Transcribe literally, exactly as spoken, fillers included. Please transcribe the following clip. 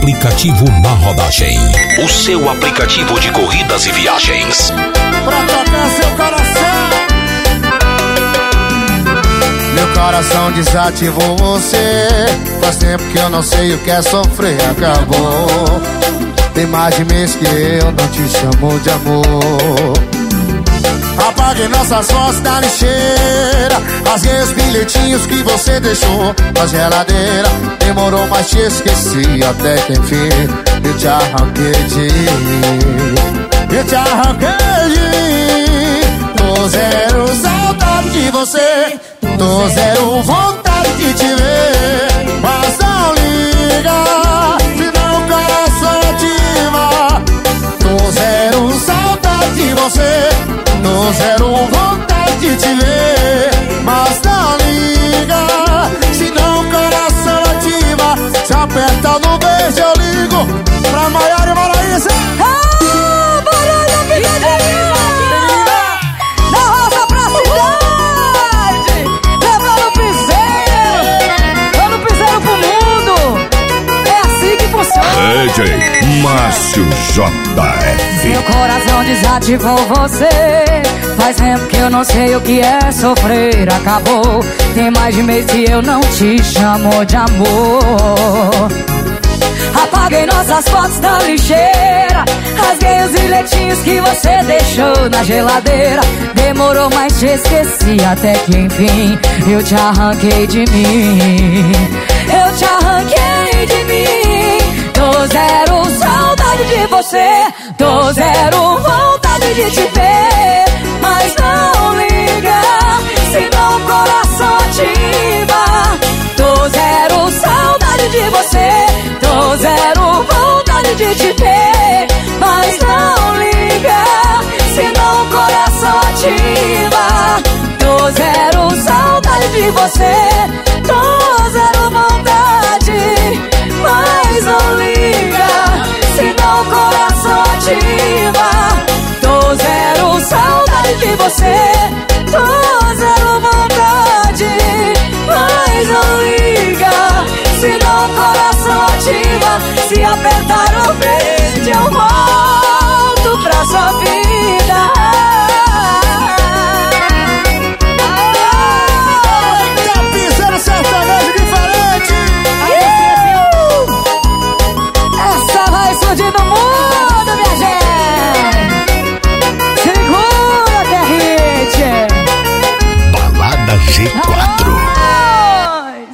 aplicativo na rodagem. O seu aplicativo de corridas e viagens. Pra tocar seu coração. Meu coração desativou você. Faz tempo que eu não sei o que é sofrer. Acabou. Tem mais de mês que eu não te chamo de amor. Apaguei nossas fotos da lixeira. Rasguei os bilhetinhos que você deixou na geladeira. Demorou, mas te esqueci até que enfim eu te arranquei de mim. Eu te arranquei de mim. Tô zero saudade de você. Tô zero vontade de te ver. Mas não liga, senão o coração ativa. Tô zero saudade de você. Tô zero vontade de te ver. Mas não liga, senão o coração ativa. Se aperta no beijo eu ligo pra Maiara e Maraísa. Ah, barulho, Vidadinha! Da roça pra cidade, levando o piseiro, dando piseiro pro mundo. É assim que funciona. D J Márcio J F. Meu coração desativou você. Faz tempo que eu não sei o que é sofrer. Acabou. Tem mais de mês que eu não te chamo de amor. Apaguei nossas fotos da lixeira. Rasguei os bilhetinhos que você deixou na geladeira. Demorou, mas te esqueci até que enfim eu te arranquei de mim. Eu te arranquei de mim. Tô zero saudade de você. Tô zero vontade de te ver. Mas não liga, senão o coração ativa. Tô zero saudade de você. Tô zero vontade de te ver. Mas não liga, senão o coração ativa. Tô zero saudade de você. Tô zero vontade. Mas não liga, senão o coração ativa. Tô zero saudade de você.